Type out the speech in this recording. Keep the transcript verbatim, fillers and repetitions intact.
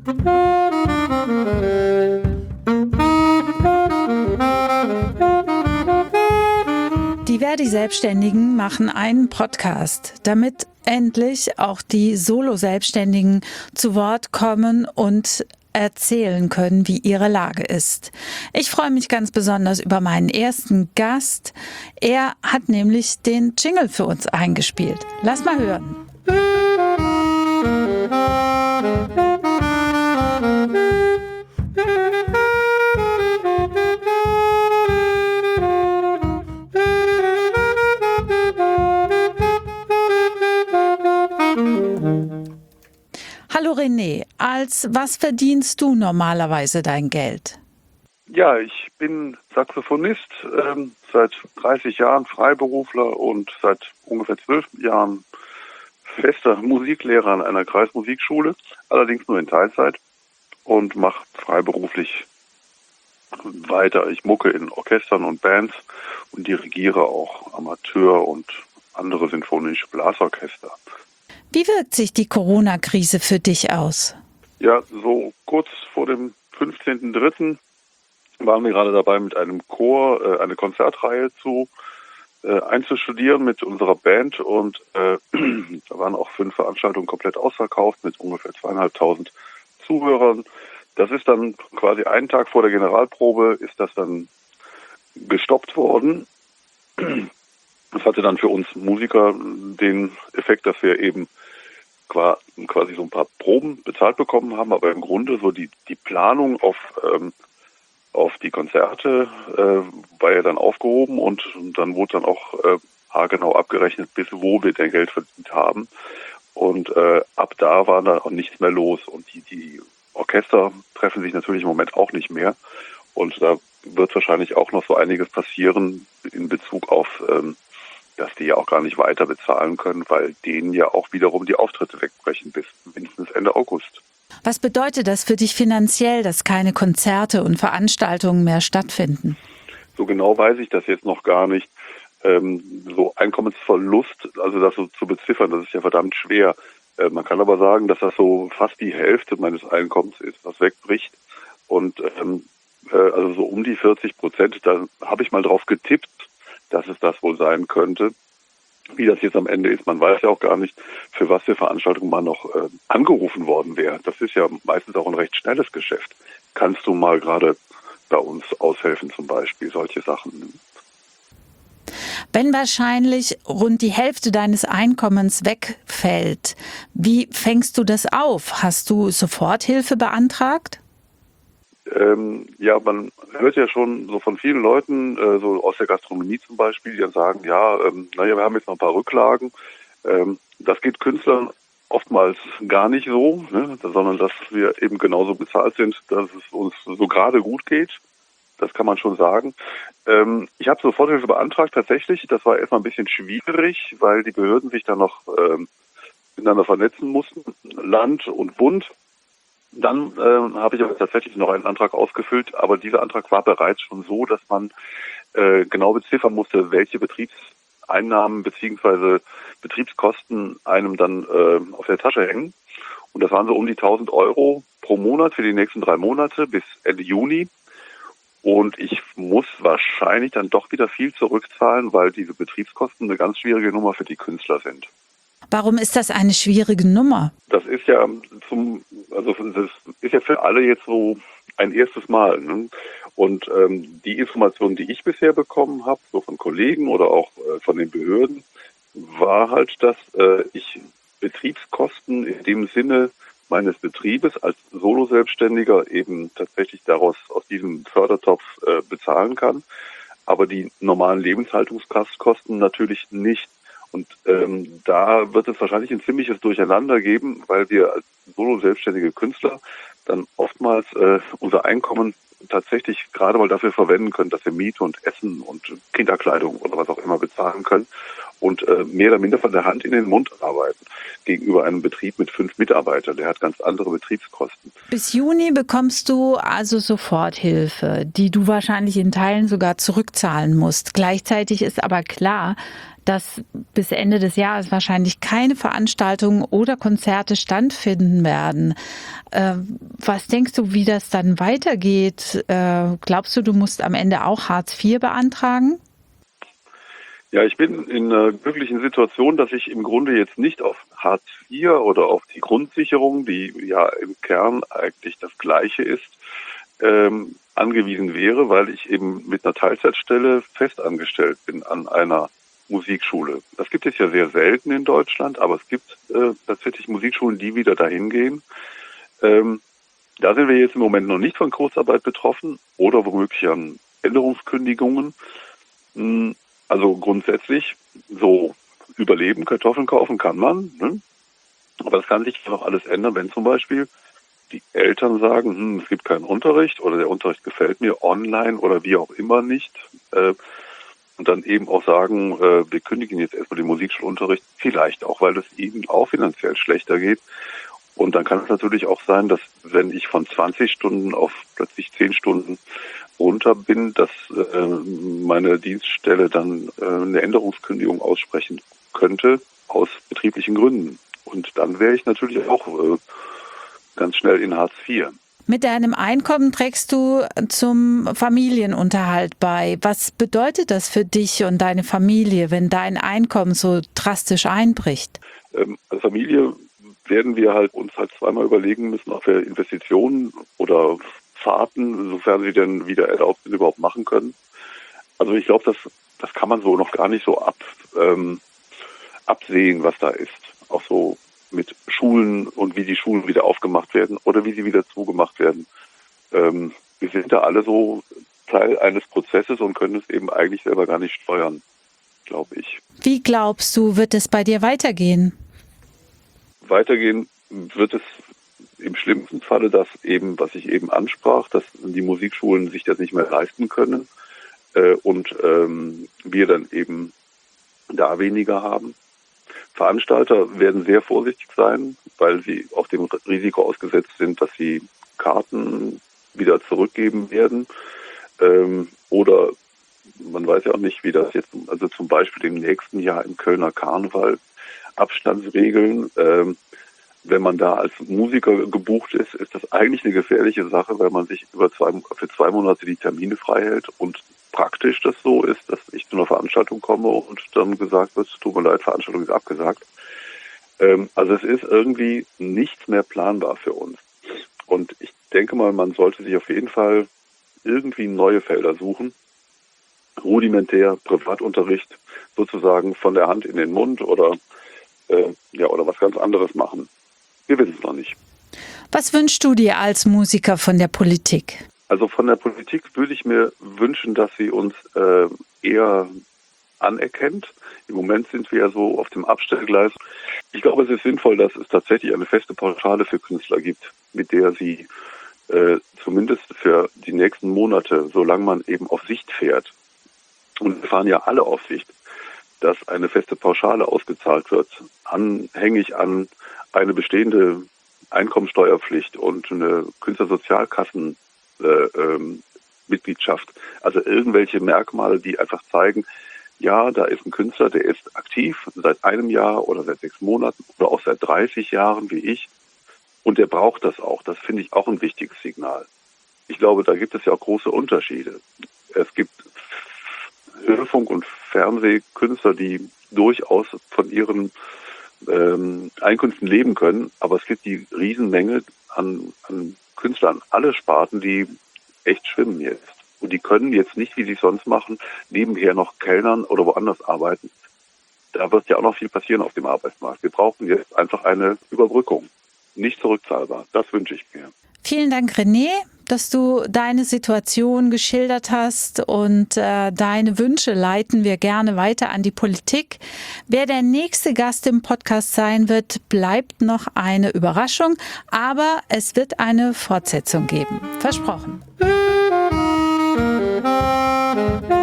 Die Verdi-Selbstständigen machen einen Podcast, damit endlich auch die Solo-Selbstständigen zu Wort kommen und erzählen können, wie ihre Lage ist. Ich freue mich ganz besonders über meinen ersten Gast. Er hat nämlich den Jingle für uns eingespielt. Lass mal hören. Hallo René, als was verdienst du normalerweise dein Geld? Ja, ich bin Saxophonist, ähm, seit dreißig Jahren Freiberufler und seit ungefähr zwölf Jahren fester Musiklehrer an einer Kreismusikschule, allerdings nur in Teilzeit, und mache freiberuflich weiter. Ich mucke in Orchestern und Bands und dirigiere auch Amateur- und andere sinfonische Blasorchester. Wie wirkt sich die Corona-Krise für dich aus? Ja, so kurz vor dem fünfzehnten dritten waren wir gerade dabei, mit einem Chor äh, eine Konzertreihe zu äh, einzustudieren mit unserer Band, und äh, da waren auch fünf Veranstaltungen komplett ausverkauft mit ungefähr zweieinhalbtausend Zuhörern. Das ist dann quasi einen Tag vor der Generalprobe ist das dann gestoppt worden. Das hatte dann für uns Musiker den Effekt, dass wir eben quasi so ein paar Proben bezahlt bekommen haben, aber im Grunde so die die Planung auf ähm, auf die Konzerte äh, war ja dann aufgehoben, und dann wurde dann auch äh, haargenau abgerechnet, bis wo wir denn Geld verdient haben, und äh, ab da war dann auch nichts mehr los, und die die Orchester treffen sich natürlich im Moment auch nicht mehr, und da wird wahrscheinlich auch noch so einiges passieren in Bezug auf ähm, dass die ja auch gar nicht weiter bezahlen können, weil denen ja auch wiederum die Auftritte wegbrechen bis mindestens Ende August. Was bedeutet das für dich finanziell, dass keine Konzerte und Veranstaltungen mehr stattfinden? So genau weiß ich das jetzt noch gar nicht. Ähm, so Einkommensverlust, also das so zu beziffern, das ist ja verdammt schwer. Äh, man kann aber sagen, dass das so fast die Hälfte meines Einkommens ist, was wegbricht. Und ähm, äh, also so um die vierzig Prozent, da habe ich mal drauf getippt, dass es das wohl sein könnte. Wie das jetzt am Ende ist, man weiß ja auch gar nicht, für was für Veranstaltungen man noch äh, angerufen worden wäre. Das ist ja meistens auch ein recht schnelles Geschäft. Kannst du mal gerade bei uns aushelfen, zum Beispiel, solche Sachen? Wenn wahrscheinlich rund die Hälfte deines Einkommens wegfällt, wie fängst du das auf? Hast du Soforthilfe beantragt? Ähm, ja, man hört ja schon so von vielen Leuten, äh, so aus der Gastronomie zum Beispiel, die dann sagen, ja, ähm, naja, wir haben jetzt noch ein paar Rücklagen. Ähm, das geht Künstlern oftmals gar nicht so, ne, sondern dass wir eben genauso bezahlt sind, dass es uns so gerade gut geht. Das kann man schon sagen. Ähm, ich habe Soforthilfe beantragt, tatsächlich. Das war erstmal ein bisschen schwierig, weil die Behörden sich dann noch ähm, miteinander vernetzen mussten, Land und Bund. Dann äh, habe ich aber tatsächlich noch einen Antrag ausgefüllt, aber dieser Antrag war bereits schon so, dass man äh, genau beziffern musste, welche Betriebseinnahmen bzw. Betriebskosten einem dann äh, auf der Tasche hängen. Und das waren so um die tausend Euro pro Monat für die nächsten drei Monate bis Ende Juni. Und ich muss wahrscheinlich dann doch wieder viel zurückzahlen, weil diese Betriebskosten eine ganz schwierige Nummer für die Künstler sind. Warum ist das eine schwierige Nummer? Das ist ja zum, also das ist ja für alle jetzt so ein erstes Mal, ne? Und ähm, die Informationen, die ich bisher bekommen habe, so von Kollegen oder auch äh, von den Behörden, war halt, dass äh, ich Betriebskosten in dem Sinne meines Betriebes als Solo-Selbstständiger eben tatsächlich daraus aus diesem Fördertopf äh, bezahlen kann, aber die normalen Lebenshaltungskosten natürlich nicht. Und ähm, da wird es wahrscheinlich ein ziemliches Durcheinander geben, weil wir als solo-selbstständige Künstler dann oftmals äh, unser Einkommen tatsächlich gerade mal dafür verwenden können, dass wir Miete und Essen und Kinderkleidung oder was auch immer bezahlen können. und äh, mehr oder minder von der Hand in den Mund arbeiten gegenüber einem Betrieb mit fünf Mitarbeitern. Der hat ganz andere Betriebskosten. Bis Juni bekommst du also Soforthilfe, die du wahrscheinlich in Teilen sogar zurückzahlen musst. Gleichzeitig ist aber klar, dass bis Ende des Jahres wahrscheinlich keine Veranstaltungen oder Konzerte stattfinden werden. Äh, was denkst du, wie das dann weitergeht? Äh, glaubst du, du musst am Ende auch Hartz vier beantragen? Ja, ich bin in einer glücklichen Situation, dass ich im Grunde jetzt nicht auf Hartz vier oder auf die Grundsicherung, die ja im Kern eigentlich das Gleiche ist, ähm, angewiesen wäre, weil ich eben mit einer Teilzeitstelle festangestellt bin an einer Musikschule. Das gibt es ja sehr selten in Deutschland, aber es gibt äh, tatsächlich Musikschulen, die wieder dahin gehen. Ähm, da sind wir jetzt im Moment noch nicht von Kurzarbeit betroffen oder womöglich an Änderungskündigungen. Hm, also grundsätzlich so überleben, Kartoffeln kaufen kann man, ne? Aber das kann sich noch alles ändern, wenn zum Beispiel die Eltern sagen, hm, es gibt keinen Unterricht oder der Unterricht gefällt mir online oder wie auch immer nicht. Äh, Und dann eben auch sagen, äh, wir kündigen jetzt erstmal den Musikschulunterricht, vielleicht auch, weil es ihnen auch finanziell schlechter geht. Und dann kann es natürlich auch sein, dass wenn ich von zwanzig Stunden auf plötzlich zehn Stunden runter bin, dass äh, meine Dienststelle dann äh, eine Änderungskündigung aussprechen könnte aus betrieblichen Gründen. Und dann wäre ich natürlich auch äh, ganz schnell in Hartz vier. Mit deinem Einkommen trägst du zum Familienunterhalt bei. Was bedeutet das für dich und deine Familie, wenn dein Einkommen so drastisch einbricht? Ähm, als Familie werden wir halt uns halt zweimal überlegen müssen, ob wir Investitionen oder Fahrten, sofern sie denn wieder erlaubt sind, überhaupt machen können. Also ich glaube, das, das kann man so noch gar nicht so ab, ähm, absehen, was da ist. Auch so mit Schulen und wie die Schulen wieder aufgemacht werden oder wie sie wieder zugemacht werden. Ähm, wir sind da alle so Teil eines Prozesses und können es eben eigentlich selber gar nicht steuern, glaube ich. Wie glaubst du, wird es bei dir weitergehen? Weitergehen wird es im schlimmsten Falle, dass eben, was ich eben ansprach, dass die Musikschulen sich das nicht mehr leisten können äh, und ähm, wir dann eben da weniger haben. Veranstalter werden sehr vorsichtig sein, weil sie auf dem Risiko ausgesetzt sind, dass sie Karten wieder zurückgeben werden. Ähm, oder man weiß ja auch nicht, wie das jetzt, also zum Beispiel im nächsten Jahr im Kölner Karneval, Abstandsregeln. Ähm, wenn man da als Musiker gebucht ist, ist das eigentlich eine gefährliche Sache, weil man sich über zwei, für zwei Monate die Termine frei hält und praktisch das so ist, dass ich zu einer Veranstaltung komme und dann gesagt wird, tut mir leid, Veranstaltung ist abgesagt. Ähm, also es ist irgendwie nichts mehr planbar für uns. Und ich denke mal, man sollte sich auf jeden Fall irgendwie neue Felder suchen. Rudimentär, Privatunterricht, sozusagen von der Hand in den Mund oder, äh, ja, oder was ganz anderes machen. Wir wissen es noch nicht. Was wünschst du dir als Musiker von der Politik? Also von der Politik würde ich mir wünschen, dass sie uns äh, eher anerkennt. Im Moment sind wir ja so auf dem Abstellgleis. Ich glaube, es ist sinnvoll, dass es tatsächlich eine feste Pauschale für Künstler gibt, mit der sie äh, zumindest für die nächsten Monate, solange man eben auf Sicht fährt, und wir fahren ja alle auf Sicht, dass eine feste Pauschale ausgezahlt wird, anhängig an eine bestehende Einkommensteuerpflicht und eine Künstlersozialkassen Äh, ähm, Mitgliedschaft. Also irgendwelche Merkmale, die einfach zeigen, ja, da ist ein Künstler, der ist aktiv seit einem Jahr oder seit sechs Monaten oder auch seit dreißig Jahren wie ich und der braucht das auch. Das finde ich auch ein wichtiges Signal. Ich glaube, da gibt es ja auch große Unterschiede. Es gibt Hörfunk- und Fernsehkünstler, die durchaus von ihren ähm, Einkünften leben können, aber es gibt die Riesenmenge an, an Künstlern, alle Sparten, die echt schwimmen jetzt. Und die können jetzt nicht, wie sie es sonst machen, nebenher noch Kellnern oder woanders arbeiten. Da wird ja auch noch viel passieren auf dem Arbeitsmarkt. Wir brauchen jetzt einfach eine Überbrückung. Nicht zurückzahlbar. Das wünsche ich mir. Vielen Dank, René, dass du deine Situation geschildert hast und äh, deine Wünsche leiten wir gerne weiter an die Politik. Wer der nächste Gast im Podcast sein wird, bleibt noch eine Überraschung, aber es wird eine Fortsetzung geben. Versprochen.